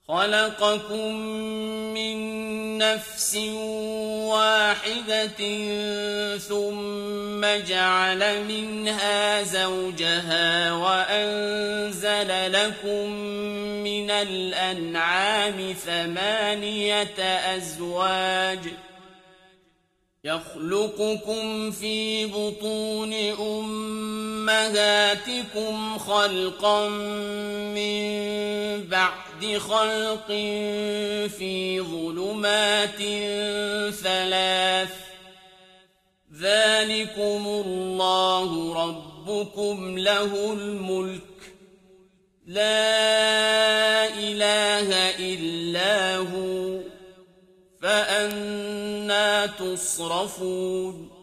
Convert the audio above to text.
خلقكم من نفس واحدة ثم جعل منها زوجها وأنزل لكم من الأنعام 8 أزواج يخلقكم في بطون أمهاتكم خلقا من بعد خلق في ظلمات 3 ذلكم الله ربكم له الملك لا إله إلا هو فأنى تصرفون